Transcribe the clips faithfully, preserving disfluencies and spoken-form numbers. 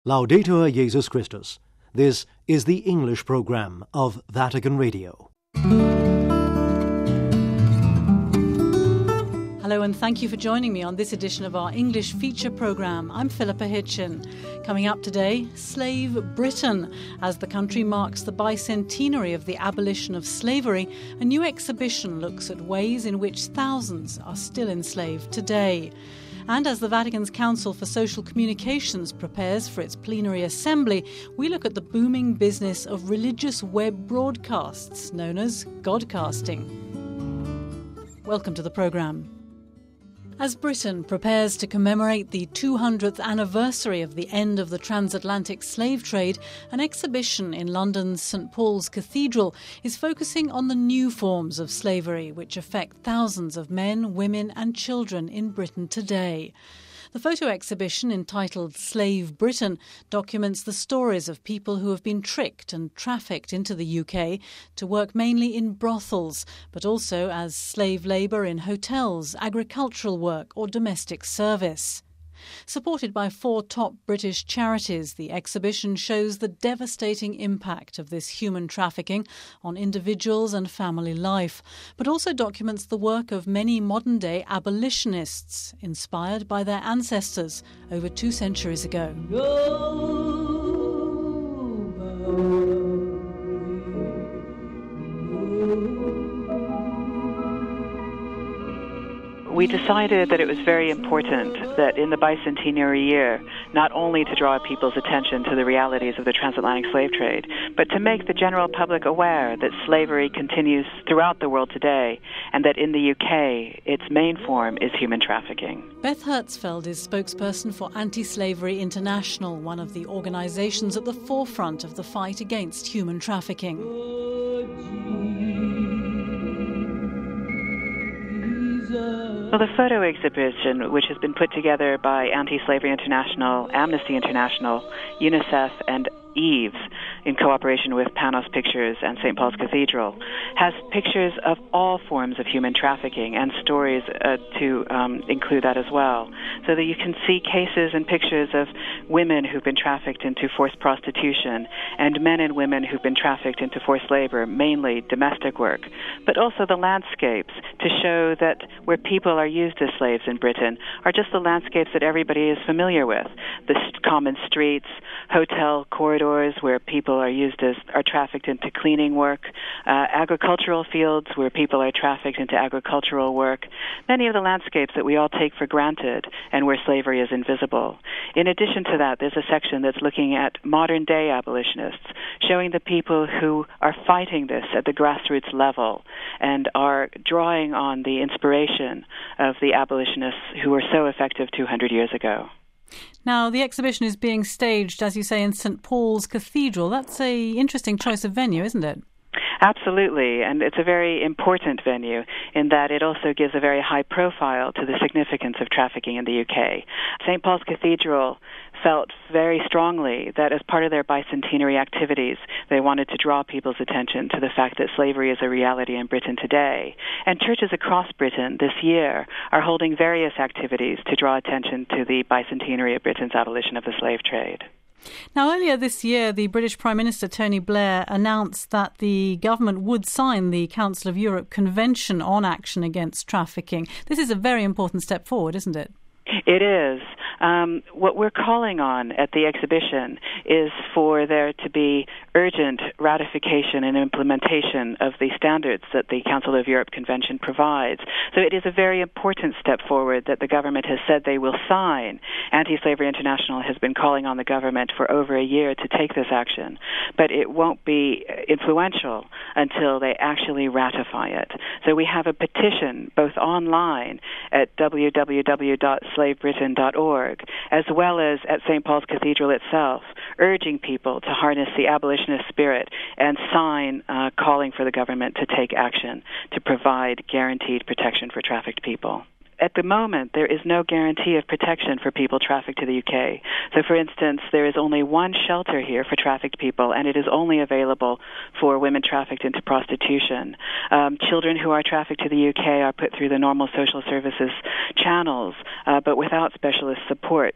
Laudetur Jesus Christus. This is the English program of Vatican Radio. Hello and thank you for joining me on this edition of our English feature programme. I'm Philippa Hitchin. Coming up today, Slave Britain. As the country marks the bicentenary of the abolition of slavery, a new exhibition looks at ways in which thousands are still enslaved today. And as the Vatican's Council for Social Communications prepares for its plenary assembly, we look at the booming business of religious web broadcasts, known as Godcasting. Welcome to the programme. As Britain prepares to commemorate the two hundredth anniversary of the end of the transatlantic slave trade, an exhibition in London's Saint Paul's Cathedral is focusing on the new forms of slavery which affect thousands of men, women and children in Britain today. The photo exhibition, entitled Slave Britain, documents the stories of people who have been tricked and trafficked into the U K to work mainly in brothels, but also as slave labour in hotels, agricultural work or domestic service. Supported by four top British charities, the exhibition shows the devastating impact of this human trafficking on individuals and family life, but also documents the work of many modern-day abolitionists, inspired by their ancestors over two centuries ago. We decided that it was very important that in the bicentenary year, not only to draw people's attention to the realities of the transatlantic slave trade, but to make the general public aware that slavery continues throughout the world today, and that in the U K, its main form is human trafficking. Beth Hertzfeld is spokesperson for Anti-Slavery International, one of the organisations at the forefront of the fight against human trafficking. Well, the photo exhibition, which has been put together by Anti-Slavery International, Amnesty International, UNICEF, and Eves, in cooperation with Panos Pictures and Saint Paul's Cathedral, has pictures of all forms of human trafficking and stories uh, to um, include that as well, so that you can see cases and pictures of women who've been trafficked into forced prostitution and men and women who've been trafficked into forced labor, mainly domestic work, but also the landscapes to show that where people are used as slaves in Britain are just the landscapes that everybody is familiar with, the common streets, hotel corridors, where people are used as are trafficked into cleaning work, uh, agricultural fields where people are trafficked into agricultural work, many of the landscapes that we all take for granted and where slavery is invisible. In addition to that, there's a section that's looking at modern-day abolitionists, showing the people who are fighting this at the grassroots level and are drawing on the inspiration of the abolitionists who were so effective two hundred years ago. Now, the exhibition is being staged, as you say, in Saint Paul's Cathedral. That's a interesting choice of venue, isn't it? Absolutely, and it's a very important venue in that it also gives a very high profile to the significance of trafficking in the U K. Saint Paul's Cathedral felt very strongly that as part of their bicentenary activities, they wanted to draw people's attention to the fact that slavery is a reality in Britain today. And churches across Britain this year are holding various activities to draw attention to the bicentenary of Britain's abolition of the slave trade. Now, earlier this year, the British Prime Minister, Tony Blair, announced that the government would sign the Council of Europe Convention on Action Against Trafficking. This is a very important step forward, isn't it? It is. Um, what we're calling on at the exhibition is for there to be urgent ratification and implementation of the standards that the Council of Europe Convention provides. So it is a very important step forward that the government has said they will sign. Anti-Slavery International has been calling on the government for over a year to take this action, but it won't be influential until they actually ratify it. So we have a petition both online at w w w dot slave britain dot org as well as at Saint Paul's Cathedral itself, urging people to harness the abolitionist spirit and sign uh, calling for the government to take action to provide guaranteed protection for trafficked people. At the moment, there is no guarantee of protection for people trafficked to the U K. So, for instance, there is only one shelter here for trafficked people, and it is only available for women trafficked into prostitution. Um, children who are trafficked to the U K are put through the normal social services channels, uh, but without specialist support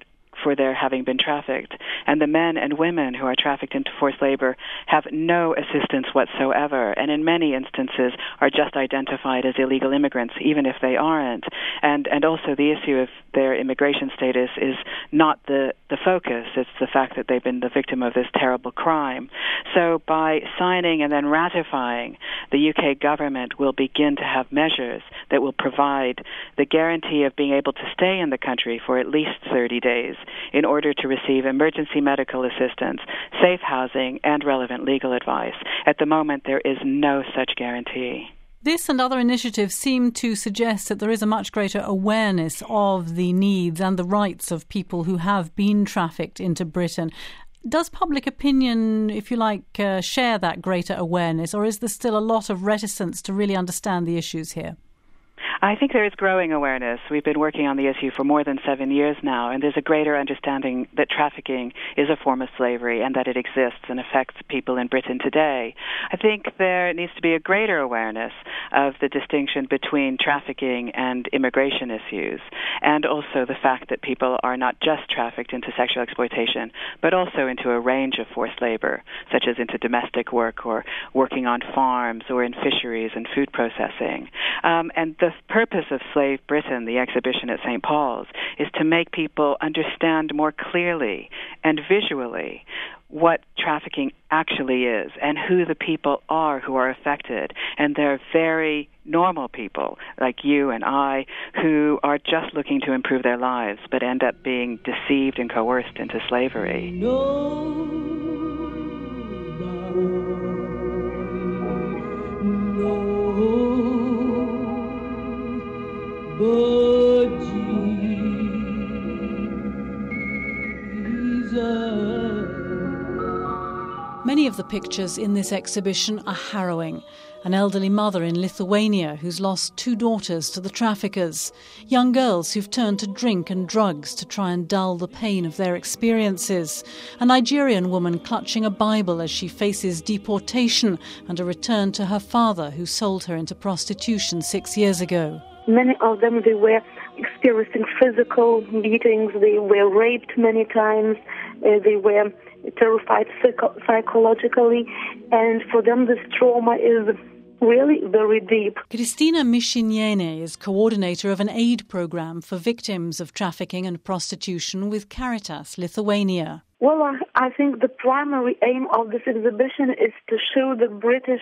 for their having been trafficked. And the men and women who are trafficked into forced labor have no assistance whatsoever, and in many instances are just identified as illegal immigrants, even if they aren't. And and also the issue of their immigration status is not the, the focus. It's the fact that they've been the victim of this terrible crime. So by signing and then ratifying, the U K government will begin to have measures that will provide the guarantee of being able to stay in the country for at least thirty days in order to receive emergency medical assistance, safe housing, and relevant legal advice. At the moment, there is no such guarantee. This and other initiatives seem to suggest that there is a much greater awareness of the needs and the rights of people who have been trafficked into Britain. Does public opinion, if you like, uh, share that greater awareness, or is there still a lot of reticence to really understand the issues here? I think there is growing awareness. We've been working on the issue for more than seven years now, and there's a greater understanding that trafficking is a form of slavery and that it exists and affects people in Britain today. I think there needs to be a greater awareness of the distinction between trafficking and immigration issues, and also the fact that people are not just trafficked into sexual exploitation, but also into a range of forced labor, such as into domestic work or working on farms or in fisheries and food processing. Um, and the purpose of Slave Britain, the exhibition at Saint Paul's, is to make people understand more clearly and visually what trafficking actually is and who the people are who are affected. And they're very normal people like you and I who are just looking to improve their lives but end up being deceived and coerced into slavery. No, no. But Jesus. Many of the pictures in this exhibition are harrowing. An elderly mother in Lithuania who's lost two daughters to the traffickers, young girls who've turned to drink and drugs to try and dull the pain of their experiences, a Nigerian woman clutching a Bible as she faces deportation and a return to her father who sold her into prostitution six years ago. Many of them, they were experiencing physical beatings, they were raped many times, uh, they were terrified psycho- psychologically, and for them this trauma is really very deep. Kristina Mishinyene is coordinator of an aid program for victims of trafficking and prostitution with Caritas Lithuania. Well, I, I think the primary aim of this exhibition is to show the British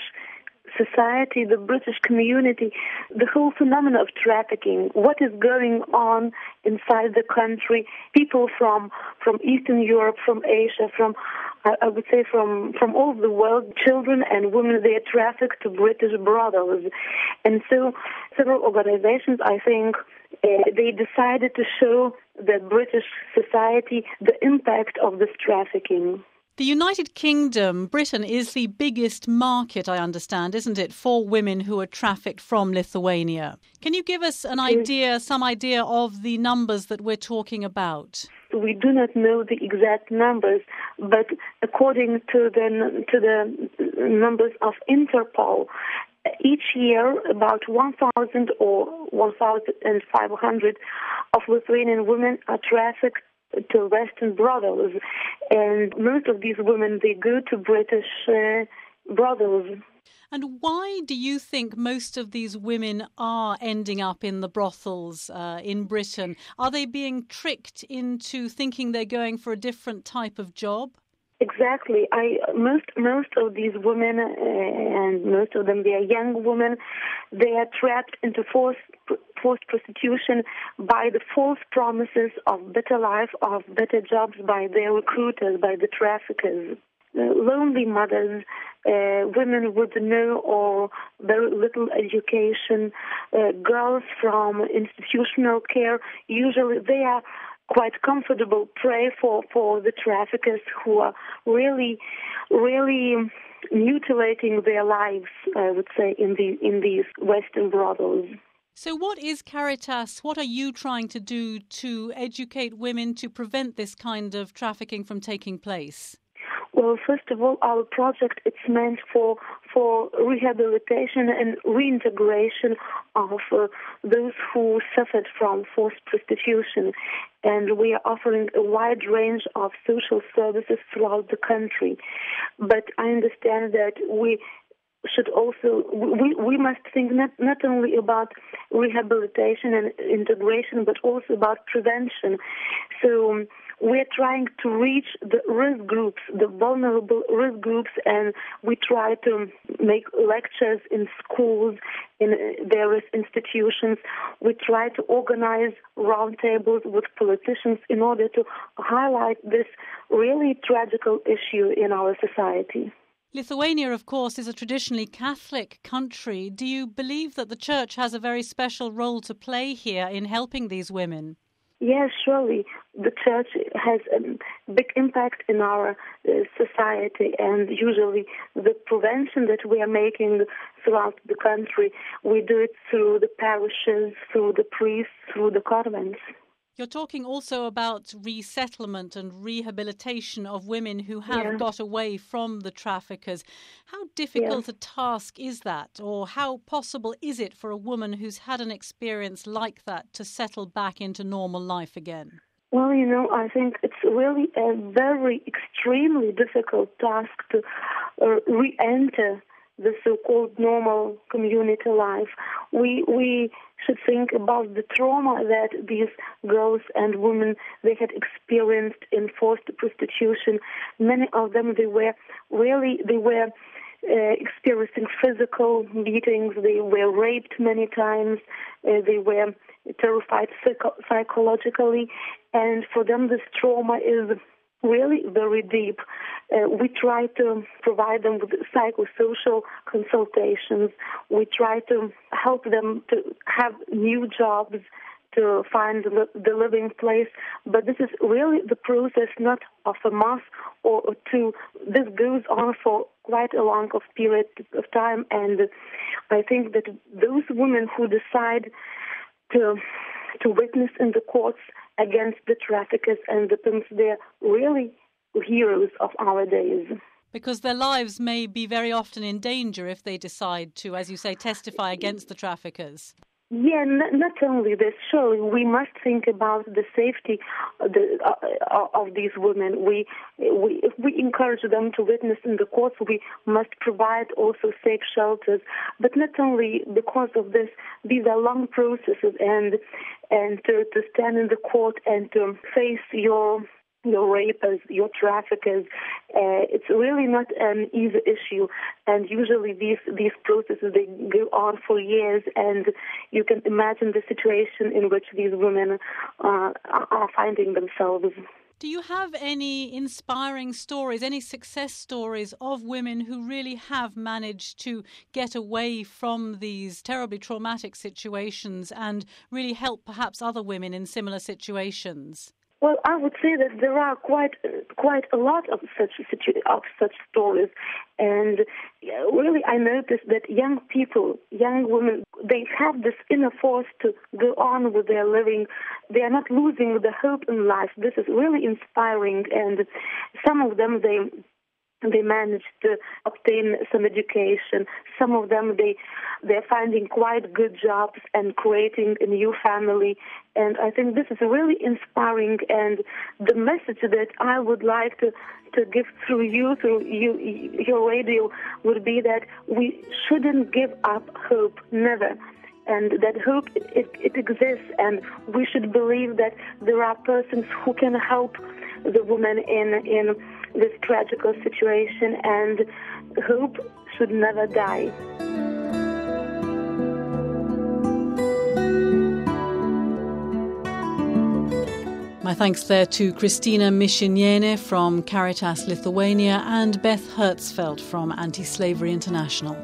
society, the British community, the whole phenomenon of trafficking, what is going on inside the country, people from from Eastern Europe, from Asia, from, I, I would say, from, from all over the world, children and women, they are trafficked to British brothels. And so several organizations, I think, uh, they decided to show the British society the impact of this trafficking. The United Kingdom, Britain, is the biggest market, I understand, isn't it, for women who are trafficked from Lithuania. Can you give us an idea, some idea of the numbers that we're talking about? We do not know the exact numbers, but according to the to the numbers of Interpol, each year about one thousand or one thousand five hundred of Lithuanian women are trafficked to Western brothels, and most of these women, they go to British uh, brothels. And why do you think most of these women are ending up in the brothels uh, in Britain? Are they being tricked into thinking they're going for a different type of job? Exactly. I most most of these women, uh, and most of them, they are young women. They are trapped into forced forced prostitution by the false promises of better life, of better jobs by their recruiters, by the traffickers. Uh, lonely mothers, uh, women with no or very little education, uh, girls from institutional care. Usually, they are quite comfortable prey for, for the traffickers who are really, really mutilating their lives, I would say, in the in these Western brothels. So what is Caritas? What are you trying to do to educate women to prevent this kind of trafficking from taking place? Well, first of all, our project, it's meant for for rehabilitation and reintegration of uh, those who suffered from forced prostitution. And we are offering a wide range of social services throughout the country. But I understand that we should also, we, we must think not, not only about rehabilitation and integration, but also about prevention. So um, we're trying to reach the risk groups, the vulnerable risk groups, and we try to make lectures in schools, in various institutions. We try to organize roundtables with politicians in order to highlight this really tragical issue in our society. Lithuania, of course, is a traditionally Catholic country. Do you believe that the Church has a very special role to play here in helping these women? Yes, surely. The Church has a big impact in our uh, society, and usually the prevention that we are making throughout the country, we do it through the parishes, through the priests, through the convents. You're talking also about resettlement and rehabilitation of women who have yeah. got away from the traffickers. How difficult yeah. a task is that, or how possible is it for a woman who's had an experience like that to settle back into normal life again? Well, you know, I think it's really a very extremely difficult task to uh, re-enter the so-called normal community life. We we should think about the trauma that these girls and women, they had experienced in forced prostitution. Many of them, they were really, they were uh, experiencing physical beatings. They were raped many times. Uh, they were terrified psycho- psychologically. And for them, this trauma is really very deep. Uh, we try to provide them with psychosocial consultations. We try to help them to have new jobs, to find the living place. But this is really the process not of a month or two. This goes on for quite a long of period of time. And I think that those women who decide to to witness in the courts against the traffickers and the pimps, they're really heroes of our days. Because their lives may be very often in danger if they decide to, as you say, testify against the traffickers. Yeah, n- not only this, surely we must think about the safety of, the, uh, of these women. We, we, if we encourage them to witness in the courts, we must provide also safe shelters. But not only because of this, these are long processes, and and to, to stand in the court and to face your your rapers, your traffickers, uh, it's really not an easy issue. And usually these, these processes, they go on for years, and you can imagine the situation in which these women uh, are finding themselves. Do you have any inspiring stories, any success stories of women who really have managed to get away from these terribly traumatic situations and really help perhaps other women in similar situations? Well, I would say that there are quite quite a lot of such situ- of such stories, and really I noticed that young people, young women, they have this inner force to go on with their living. They are not losing the hope in life. This is really inspiring, and some of them, they they managed to obtain some education. Some of them, they they're finding quite good jobs and creating a new family. And I think this is really inspiring. And the message that I would like to, to give through you, through you, your radio, would be that we shouldn't give up hope, never. And that hope, it, it exists, and we should believe that there are persons who can help the woman in in this tragical situation, and hope should never die. My thanks there to Kristina Michiniene from Caritas Lithuania and Beth Hertzfeld from Anti-Slavery International.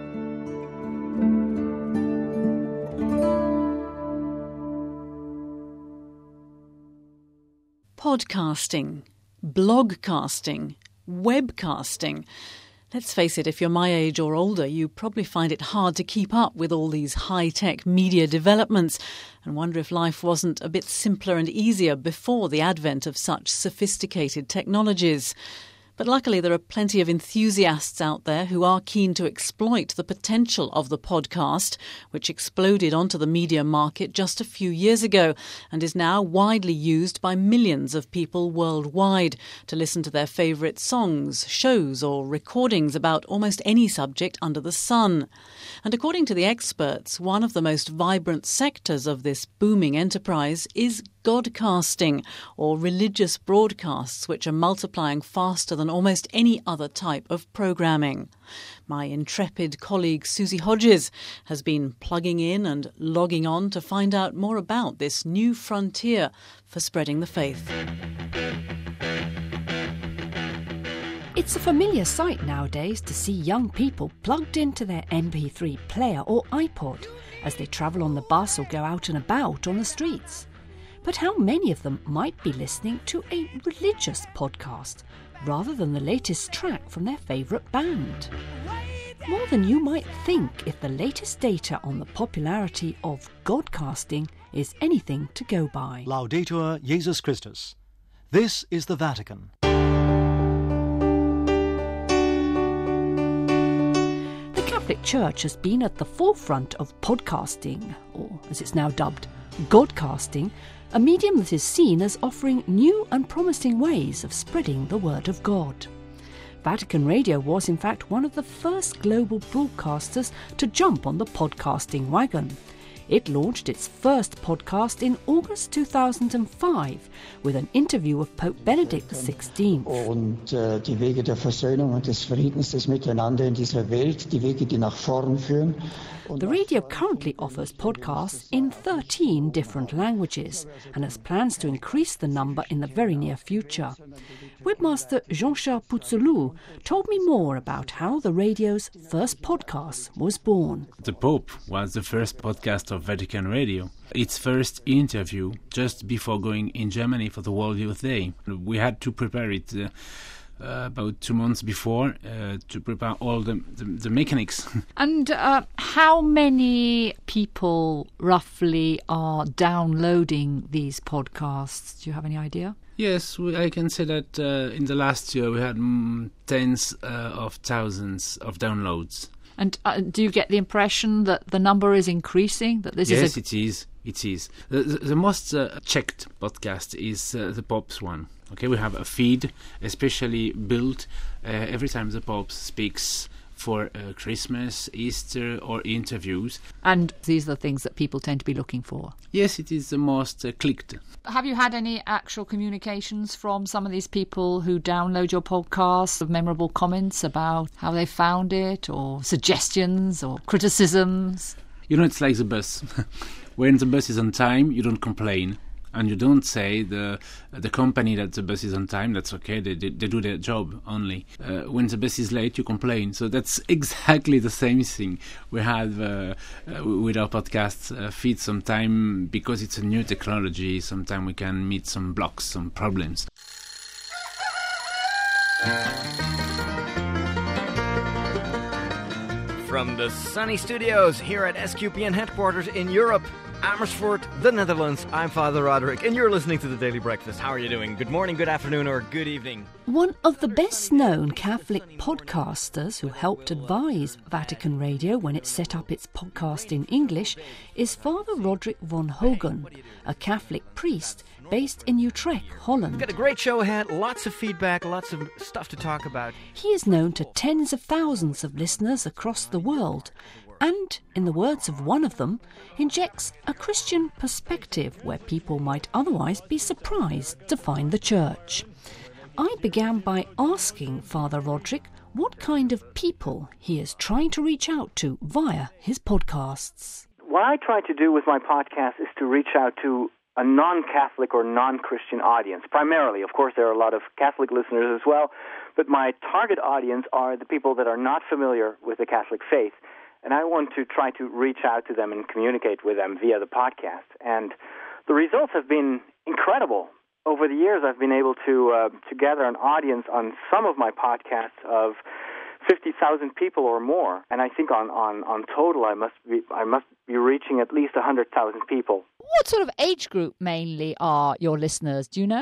Podcasting, blogcasting, webcasting. Let's face it, if you're my age or older, you probably find it hard to keep up with all these high-tech media developments and wonder if life wasn't a bit simpler and easier before the advent of such sophisticated technologies. But luckily there are plenty of enthusiasts out there who are keen to exploit the potential of the podcast, which exploded onto the media market just a few years ago and is now widely used by millions of people worldwide to listen to their favourite songs, shows or recordings about almost any subject under the sun. And according to the experts, one of the most vibrant sectors of this booming enterprise is Godcasting, or religious broadcasts, which are multiplying faster than almost any other type of programming. My intrepid colleague Susie Hodges has been plugging in and logging on to find out more about this new frontier for spreading the faith. It's a familiar sight nowadays to see young people plugged into their M P three player or iPod as they travel on the bus or go out and about on the streets. But how many of them might be listening to a religious podcast rather than the latest track from their favourite band? More than you might think if the latest data on the popularity of Godcasting is anything to go by. Laudetur Jesus Christus. This is the Vatican. The Catholic Church has been at the forefront of podcasting, or as it's now dubbed, Godcasting, a medium that is seen as offering new and promising ways of spreading the word of God. Vatican Radio was in fact one of the first global broadcasters to jump on the podcasting wagon. It launched its first podcast in August two thousand five with an interview of Pope Benedict the sixteenth. Und äh, die Wege der Versöhnung und des Friedens, des Miteinander in dieser Welt, die Wege, die nach vorn führen. The radio currently offers podcasts in thirteen different languages and has plans to increase the number in the very near future. Webmaster Jean-Charles Pouzoulou told me more about how the radio's first podcast was born. The Pope was the first podcast of Vatican Radio. Its first interview just before going in Germany for the World Youth Day. We had to prepare it uh, uh, about two months before uh, to prepare all the, the, the mechanics. And uh, how many people roughly are downloading these podcasts? Do you have any idea? Yes, we, I can say that uh, in the last year we had mm, tens uh, of thousands of downloads. And uh, do you get the impression that the number is increasing? That this yes, is a... it is. It is. The, the, the most uh, checked podcast is uh, the Pope's one. Okay, we have a feed especially built uh, every time the Pope speaks for uh, Christmas, Easter or interviews. And these are the things that people tend to be looking for? Yes, it is the most uh, clicked. Have you had any actual communications from some of these people who download your podcast, of memorable comments about how they found it, or suggestions or criticisms? You know, it's like the bus. When the bus is on time, you don't complain. And you don't say the the company that the bus is on time, that's okay, they, they, they do their job only. Uh, when the bus is late, you complain. So that's exactly the same thing we have uh, uh, with our podcast uh, feed. Sometime, because it's a new technology, sometimes we can meet some blocks, some problems. From the sunny studios here at S Q P N headquarters in Europe, Amersfoort, the Netherlands, I'm Father Roderick, and you're listening to The Daily Breakfast. How are you doing? Good morning, good afternoon, or good evening. One of the best-known Catholic podcasters who helped advise Vatican Radio when it set up its podcast in English is Father Roderick von Hogen, a Catholic priest based in Utrecht, Holland. We've got a great show ahead, lots of feedback, lots of stuff to talk about. He is known to tens of thousands of listeners across the world, and, in the words of one of them, injects a Christian perspective where people might otherwise be surprised to find the church. I began by asking Father Roderick what kind of people he is trying to reach out to via his podcasts. What I try to do with my podcast is to reach out to a non-Catholic or non-Christian audience, primarily. Of course, there are a lot of Catholic listeners as well, but my target audience are the people that are not familiar with the Catholic faith. And I want to try to reach out to them and communicate with them via the podcast. And the results have been incredible. Over the years, I've been able to uh, to gather an audience on some of my podcasts of fifty thousand people or more. And I think on, on, on total, I must be I must be reaching at least one hundred thousand people. What sort of age group mainly are your listeners? Do you know?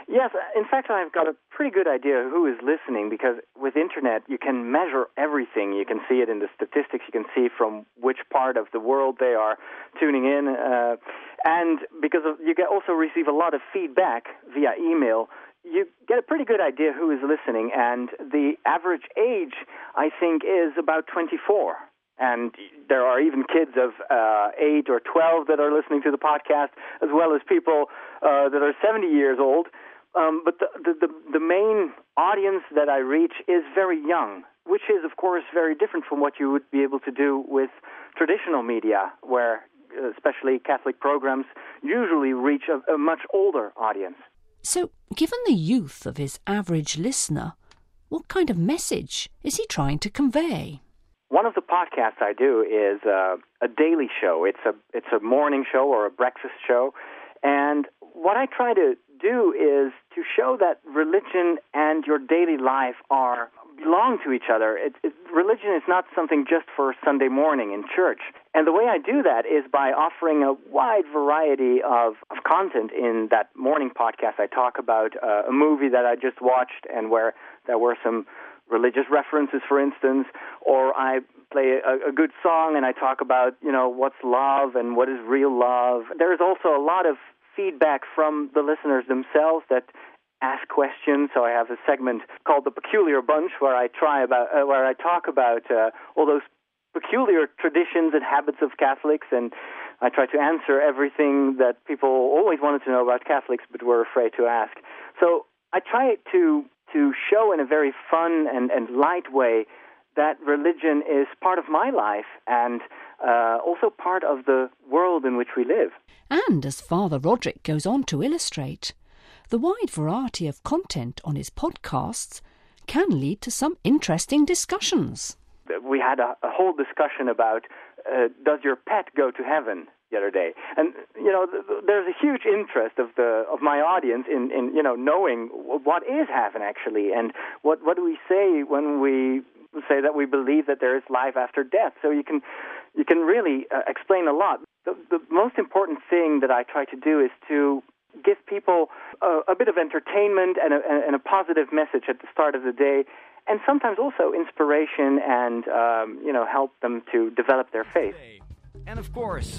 Yes, in fact, I've got a pretty good idea who is listening, because with internet you can measure everything. You can see it in the statistics. You can see from which part of the world they are tuning in. Uh, and because of, you get also receive a lot of feedback via email, you get a pretty good idea who is listening. And the average age, I think, is about twenty-four. And there are even kids of uh, eight or twelve that are listening to the podcast, as well as people uh, that are seventy years old. Um, but the, the, the main audience that I reach is very young, which is, of course, very different from what you would be able to do with traditional media, where especially Catholic programs usually reach a, a much older audience. So, given the youth of his average listener, what kind of message is he trying to convey? One of the podcasts I do is uh, a daily show. It's a it's a morning show or a breakfast show. And what I try to do is to show that religion and your daily life are belong to each other. It, it, religion is not something just for Sunday morning in church. And the way I do that is by offering a wide variety of, of content. In that morning podcast, I talk about uh, a movie that I just watched and where there were some religious references, for instance, or I play a, a good song and I talk about, you know, what's love and what is real love. There is also a lot of feedback from the listeners themselves that ask questions. So I have a segment called The Peculiar Bunch where I try about uh, where I talk about uh, all those peculiar traditions and habits of Catholics, and I try to answer everything that people always wanted to know about Catholics but were afraid to ask. So I try to to show in a very fun and, and light way that religion is part of my life and uh, also part of the world in which we live. And as Father Roderick goes on to illustrate, the wide variety of content on his podcasts can lead to some interesting discussions. We had a, a whole discussion about uh, does your pet go to heaven the other day, and you know th- th- there's a huge interest of the of my audience in, in you know knowing what is heaven actually, and what what do we say when we say that we believe that there is life after death. So you can you can really uh, explain a lot. The, the most important thing that I try to do is to give people a, a bit of entertainment and a, and a positive message at the start of the day, and sometimes also inspiration and um, you know help them to develop their faith. And of course,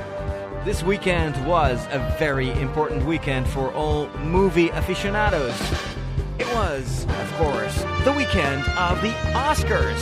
this weekend was a very important weekend for all movie aficionados. It was, of course, the weekend of the Oscars.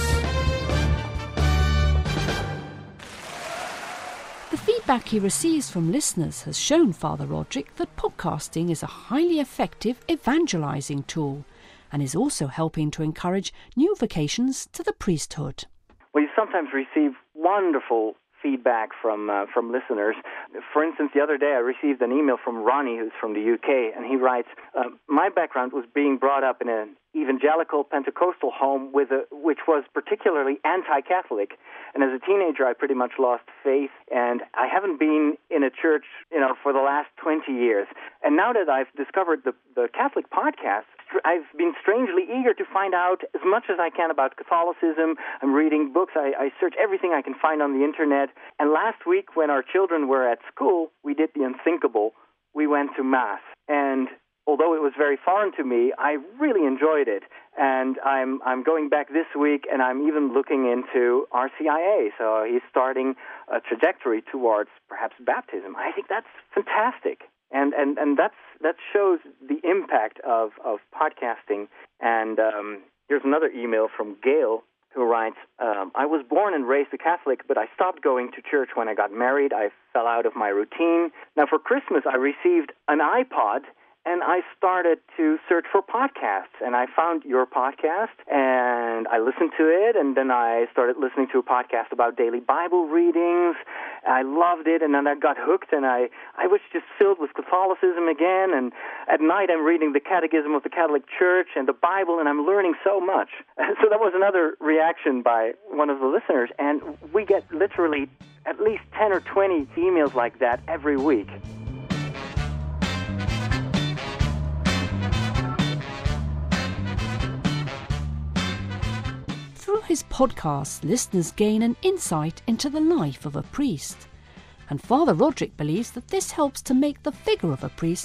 The feedback he receives from listeners has shown Father Roderick that podcasting is a highly effective evangelizing tool and is also helping to encourage new vocations to the priesthood. Well, you sometimes receive wonderful feedback from uh, from listeners. For instance, the other day I received an email from Ronnie, who's from the U K, and he writes, uh, my background was being brought up in an evangelical Pentecostal home with a, which was particularly anti-Catholic. And as a teenager, I pretty much lost faith, and I haven't been in a church, you know, for the last twenty years. And now that I've discovered the, the Catholic podcast, I've been strangely eager to find out as much as I can about Catholicism. I'm reading books. I, I search everything I can find on the internet. And last week, when our children were at school, we did the unthinkable. We went to Mass. And although it was very foreign to me, I really enjoyed it. And I'm I'm going back this week, and I'm even looking into R C I A. So he's starting a trajectory towards perhaps baptism. I think that's fantastic. And and, and that's that shows the impact of, of podcasting. And um, here's another email from Gail, who writes, um, I was born and raised a Catholic, but I stopped going to church when I got married. I fell out of my routine. Now, for Christmas, I received an iPod, and I started to search for podcasts, and I found your podcast, and I listened to it, and then I started listening to a podcast about daily Bible readings. I loved it, and then I got hooked, and I, I was just filled with Catholicism again, and at night I'm reading the Catechism of the Catholic Church and the Bible, and I'm learning so much. So that was another reaction by one of the listeners, and we get literally at least ten or twenty emails like that every week. Through his podcast, listeners gain an insight into the life of a priest. And Father Roderick believes that this helps to make the figure of a priest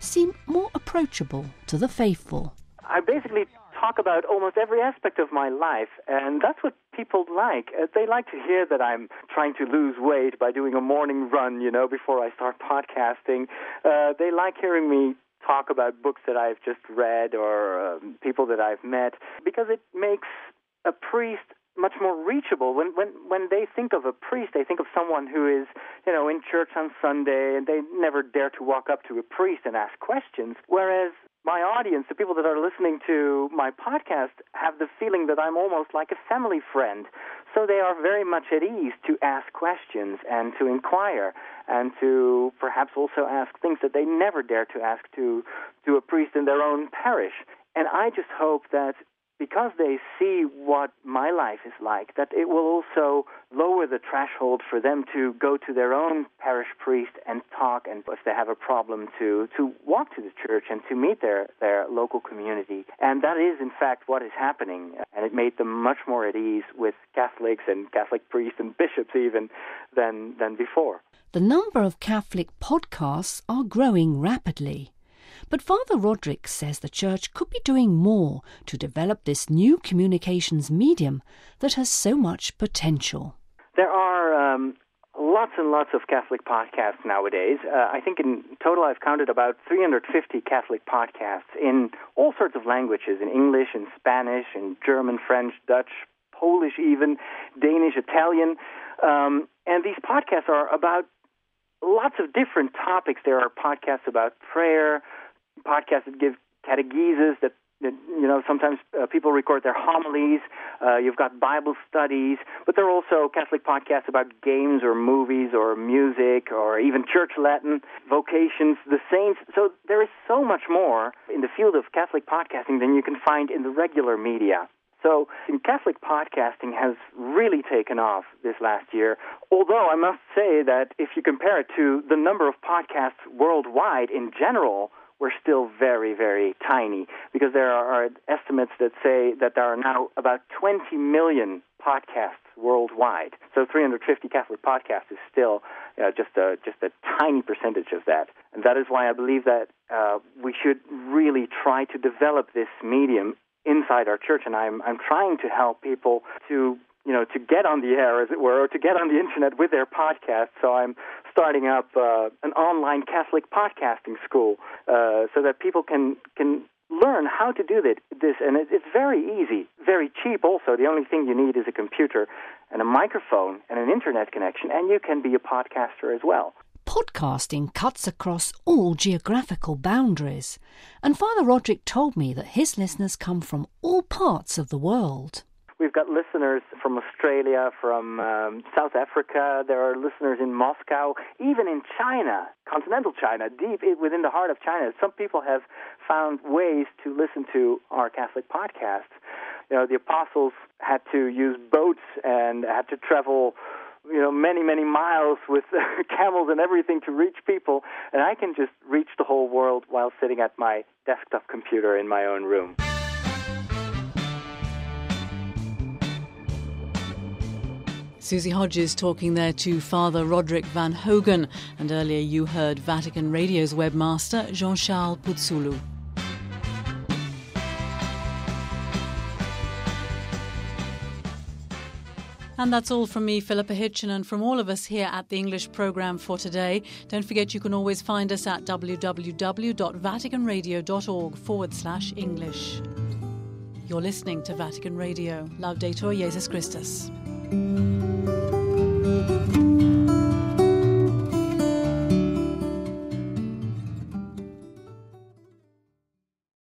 seem more approachable to the faithful. I basically talk about almost every aspect of my life, and that's what people like. Uh, they like to hear that I'm trying to lose weight by doing a morning run, you know, before I start podcasting. Uh, they like hearing me talk about books that I've just read or um, people that I've met, because it makes a priest much more reachable. When when when they think of a priest, they think of someone who is, you know, in church on Sunday, and they never dare to walk up to a priest and ask questions. Whereas my audience, the people that are listening to my podcast, have the feeling that I'm almost like a family friend. So they are very much at ease to ask questions and to inquire and to perhaps also ask things that they never dare to ask to, to a priest in their own parish. And I just hope that because they see what my life is like, that it will also lower the threshold for them to go to their own parish priest and talk, and if they have a problem, to, to walk to the church and to meet their, their local community. And that is, in fact, what is happening. And it made them much more at ease with Catholics and Catholic priests and bishops even than, than before. The number of Catholic podcasts are growing rapidly. But Father Roderick says the Church could be doing more to develop this new communications medium that has so much potential. There are um, lots and lots of Catholic podcasts nowadays. Uh, I think in total I've counted about three hundred fifty Catholic podcasts in all sorts of languages, in English, in Spanish, in German, French, Dutch, Polish even, Danish, Italian. Um, and these podcasts are about lots of different topics. There are podcasts about prayer, podcasts that give catechesis, that, that you know, sometimes uh, people record their homilies. Uh, you've got Bible studies, but there are also Catholic podcasts about games or movies or music or even church Latin, vocations, the saints. So there is so much more in the field of Catholic podcasting than you can find in the regular media. So in Catholic podcasting has really taken off this last year, although I must say that if you compare it to the number of podcasts worldwide in general, we're still very, very tiny, because there are estimates that say that there are now about twenty million podcasts worldwide. So three hundred fifty Catholic podcasts is still uh, just a just a tiny percentage of that. And that is why I believe that uh, we should really try to develop this medium inside our church, and I'm I'm trying to help people to you know to get on the air, as it were, or to get on the internet with their podcast. So I'm starting up uh, an online Catholic podcasting school uh, so that people can can learn how to do that, this, and it, it's very easy, very cheap. Also, the only thing you need is a computer and a microphone and an internet connection, and you can be a podcaster as well. Podcasting cuts across all geographical boundaries, and Father Roderick told me that his listeners come from all parts of the world. We've got listeners from Australia, from um, South Africa. There are listeners in Moscow, even in China, continental China, deep within the heart of China. Some people have found ways to listen to our Catholic podcasts. You know, the apostles had to use boats and had to travel you know, many, many miles with camels and everything to reach people, and I can just reach the whole world while sitting at my desktop computer in my own room. Susie Hodges talking there to Father Roderick Van Hogen, and earlier you heard Vatican Radio's webmaster Jean-Charles Putsulu. And that's all from me, Philippa Hitchen, and from all of us here at the English programme for today. Don't forget you can always find us at www.vaticanradio.org forward slash English. You're listening to Vatican Radio. Laudetur Jesus Christus.